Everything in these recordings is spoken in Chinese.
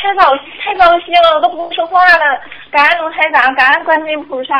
太高兴了，我都不说话了。感恩卢台长，感恩观世音菩萨。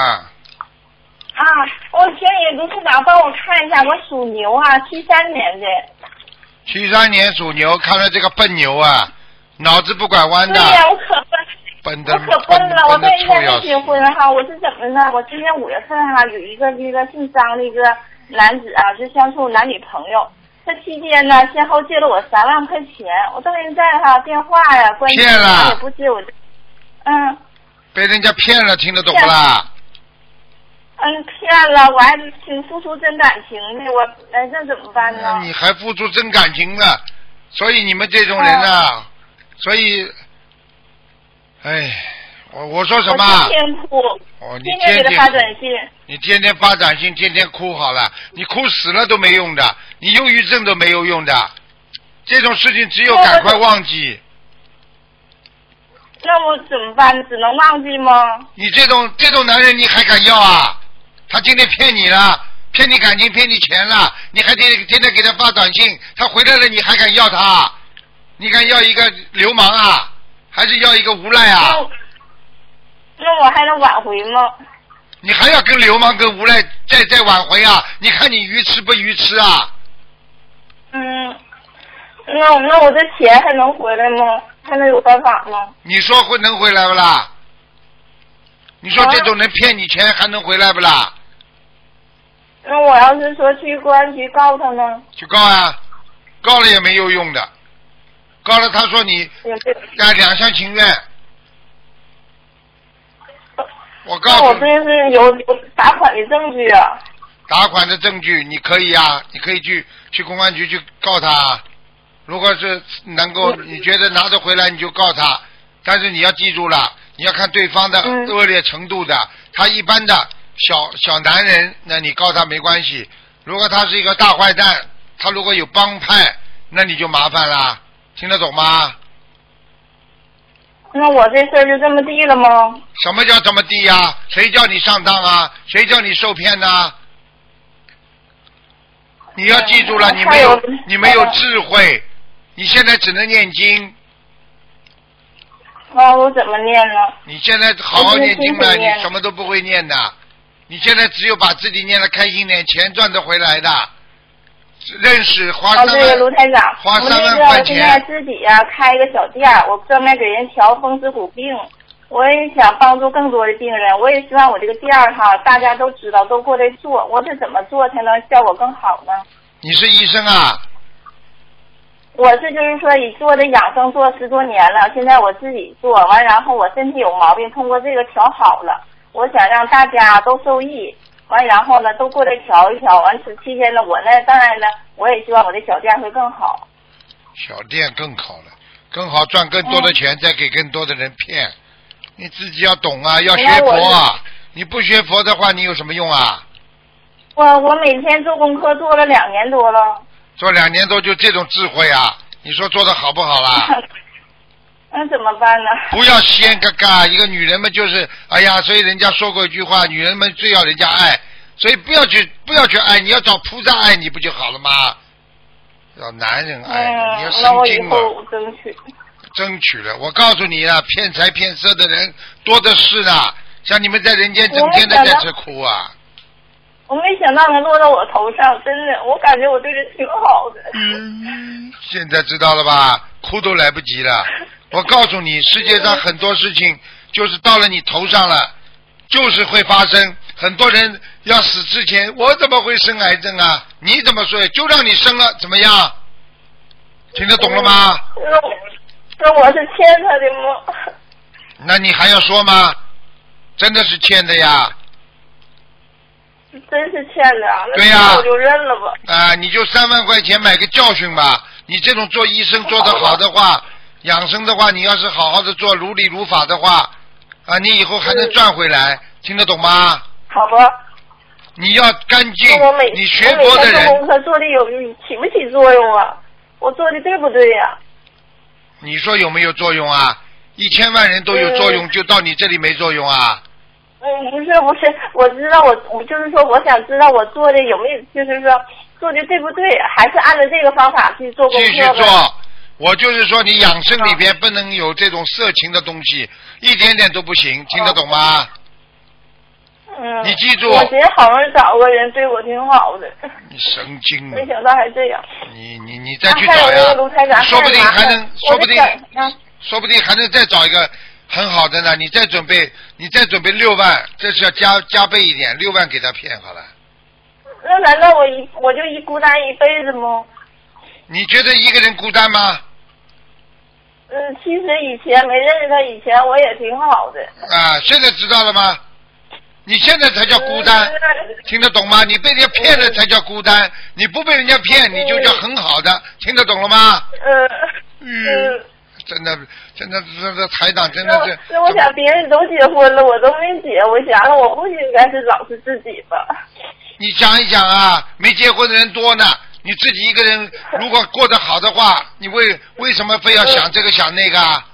我请你卢台长帮我看一下，我属牛啊，73年的。 73年属牛，看了这个笨牛啊，脑子不拐弯的。 对呀，我可笨。 我可笨了，我跟人家没结婚哈，我是怎么呢？我今年5月份哈，有一个那个姓张的一个男子啊，就相处男女朋友。这期间呢，先后借了我3万块钱，我到现在哈电话呀，关系也不接我。 被人家骗了，听得懂不啦？ 骗了，我还挺付出真感情的，我这怎么办呢？ 你还付出真感情呢，所以你们这种人啊，所以，我说什么？ 我天天哭，天天给他发短信。 你天天发短信，天天哭好了，你哭死了都没用的，你忧郁症都没有用的，这种事情只有赶快忘记。 那我怎么办？只能忘记吗？ 你这种男人你还敢要啊？他今天骗你了，骗你感情，骗你钱了，你还天天给他发短信，他回来了你还敢要他？你敢要一个流氓啊？还是要一个无赖啊？ 那我还能挽回吗？ 你还要跟流氓跟无赖再挽回啊？你看你愚痴不愚痴啊？ 那我这钱还能回来吗？还能有办法吗？ 你说能回来不啦？你说这种人骗你钱还能回来不啦？ 那我要是说去公安局告他呢？ 去告啊，告了也没有用的，告了他说你两厢情愿。我告诉你， 我这是有打款的证据啊。 打款的证据你可以啊，你可以去公安局去告他。如果是能够你觉得拿得回来你就告他，但是你要记住了，你要看对方的恶劣程度的。他一般的小男人，那你告他没关系。如果他是一个大坏蛋，他如果有帮派，那你就麻烦了。听得懂吗？ 那我这事儿就这么地了吗？ 什么叫这么地呀？谁叫你上当啊？谁叫你受骗呢？你要记住了，你没有智慧，你现在只能念经。 我怎么念呢？ 你现在好好念经了，你什么都不会念的。你现在只有把自己念得开心点，钱赚得回来的。认识花3万， 对，卢台长， 花3万块钱。 我现在自己呀开一个小店，我专门给人调风湿骨病。我也想帮助更多的病人，我也希望我这个店哈，大家都知道，都过来做。我是怎么做才能效果更好呢？ 你是医生啊？ 我是就是说，以做的养生做10多年了，现在我自己做完，然后我身体有毛病，通过这个调好了。我想让大家都受益，完然后呢，都过来调一调。完此期间呢，我呢，当然呢，我也希望我的小店会更好。 小店更好了，更好赚更多的钱，再给更多的人骗。你自己要懂啊，要学佛啊！你不学佛的话，你有什么用啊？ 我每天做功课做了2年多了。 做2年多就这种智慧啊？你说做的好不好啦？ 那怎么办呢？ 不要先嘎嘎，一个女人们就是哎呀，所以人家说过一句话，女人们最要人家爱，所以不要去爱，你要找菩萨爱你不就好了吗？要男人爱，你要生经嘛。 那我以后争取了，我告诉你啊，骗财骗色的人多的是呢，像你们在人间整天的在这哭啊。 我没想到能落到我头上，真的，我感觉我对人挺好的。 现在知道了吧？哭都来不及了。我告诉你，世界上很多事情就是到了你头上了，就是会发生。很多人要死之前，我怎么会生癌症啊？你怎么说？就让你生了，怎么样？听得懂了吗？ 那我是欠他的吗？ 那你还要说吗？真的是欠的呀。 真是欠的啊！ 对呀， 我就认了吧。 你就3万块钱买个教训吧。你这种做医生做得好的话，养生的话，你要是好好的做如理如法的话，你以后还能赚回来，听得懂吗？ 好吧。 你要干净，你学佛的人。我每天做功课做的起不起作用啊？我做的对不对呀？ 你说有没有作用啊？1000万人都有作用，就到你这里没作用啊？ 不是，我知道我就是说，我想知道我做的有没有，就是说做的对不对，还是按照这个方法去做功课。 继续做， 我就是说你养生里边不能有这种色情的东西，一点点都不行，听得懂吗？你记住。 我寻思好容易找个人对我挺好的。 你神经。 没想到还这样。 你再去找呀，说不定还能，说不定还能再找一个很好的呢。你再准备6万，这是要加倍一点，6万给他骗好了。 那难道我就孤单一辈子吗？ 你觉得一个人孤单吗？ 其实以前没认识他以前我也挺好的。 啊，现在知道了吗？你现在才叫孤单，听得懂吗？你被人家骗了才叫孤单，你不被人家骗，你就叫很好的，听得懂了吗？真的，这台长真的是。 那我想别人都结婚了，我都没结，我想想我不应该是老是自己吧。 你想一想啊，没结婚的人多呢，你自己一个人如果过得好的话，你为什么非要想这个想那个啊？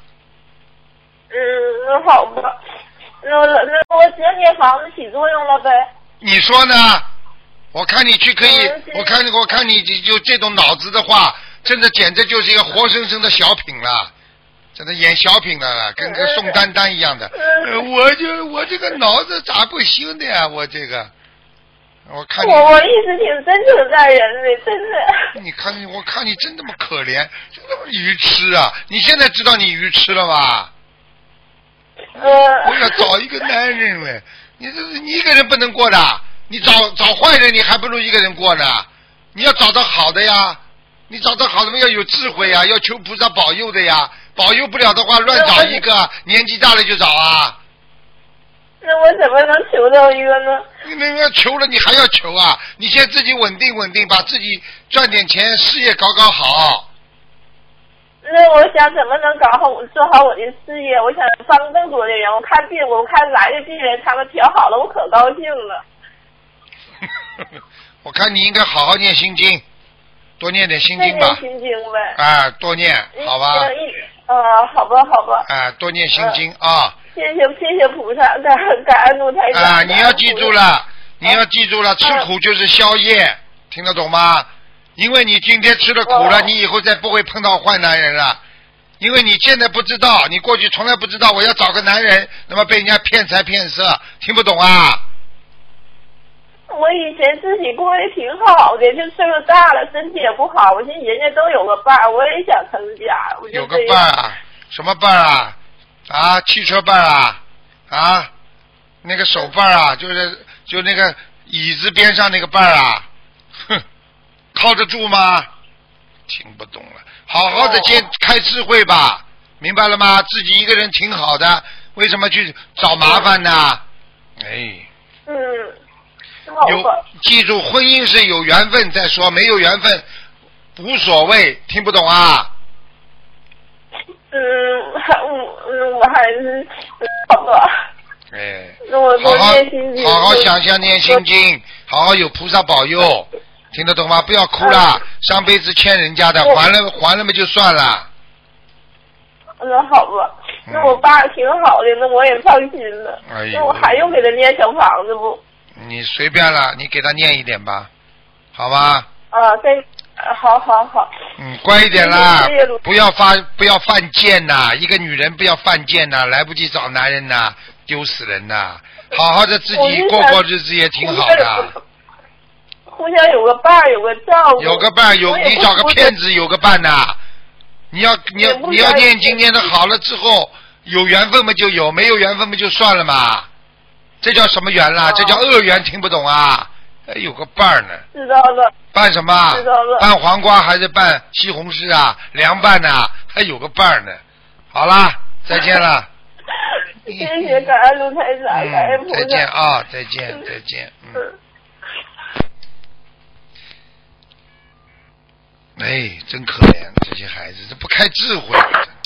好吧。那我只要念房子起作用了呗。你说呢？我看你去可以，我看你就这种脑子的话，真的简直就是一个活生生的小品了，真的演小品的了，跟个宋丹丹一样的。我这个脑子咋不行的呀？我这个，我看你。 我一直挺真诚待人的，真的。 你看我看你真那么可怜，真那么愚痴啊！你现在知道你愚痴了吧？我要找一个男人喂，你一个人不能过的，你找坏人你还不如一个人过呢。你要找到好的呀，你找到好的要有智慧呀，要求菩萨保佑的呀，保佑不了的话乱找一个，年纪大了就找啊。 那我怎么能求到一个呢？ 你要求了你还要求啊？你先自己稳定，把自己赚点钱，事业搞好。 那我想怎么能做好我的事业？我想帮更多的人。我看来的病人他们调好了，我可高兴了。 我看你应该好好念心经，多念点心经吧。 念心经呗。 啊，多念，好吧。 好吧。 啊，多念心经啊。 谢谢菩萨，感恩卢台长。 啊，你要记住了，吃苦就是宵夜，听得懂吗？因为你今天吃了苦了，你以后再不会碰到坏男人了。因为你现在不知道，你过去从来不知道我要找个男人，那么被人家骗财骗色，听不懂啊？ 我以前自己过得挺好的，就岁数大了，身体也不好。我寻思人家都有个伴儿，我也想成家。 有个伴儿啊？什么伴儿啊？啊，汽车伴儿啊？啊，那个手伴儿啊？就那个椅子边上那个伴儿啊？哼。靠得住吗？听不懂了，好好的先开智慧吧，明白了吗？自己一个人挺好的，为什么去找麻烦呢？记住，婚姻是有缘分再说，没有缘分无所谓，听不懂啊？ 我还是好吧。 好好想想念心经，好好有菩萨保佑。听得懂吗？不要哭了，上辈子欠人家的，还了嘛就算了。 那好吧，那我爸挺好的，那我也放心了。那我还用给他念小房子不？ 你随便了，你给他念一点吧，好吧？ 好。 乖一点啦，不要犯贱呐！一个女人不要犯贱呐，来不及找男人呐，丢死人呐！好好的自己过日子也挺好的。 互相有个伴儿，有个照顾。 有个伴儿，你找个骗子有个伴呐。你要念经念的好了之后，有缘分嘛就有，没有缘分嘛就算了嘛。这叫什么缘啦？这叫恶缘，听不懂啊？有个伴儿呢。 知道了。 拌什么？ 知道了。 拌黄瓜还是拌西红柿啊？凉拌呐，还有个伴儿呢。好啦，再见了。 谢谢，感恩卢台长，感恩菩萨。 再见啊，再见。真可怜，这些孩子，这不开智慧。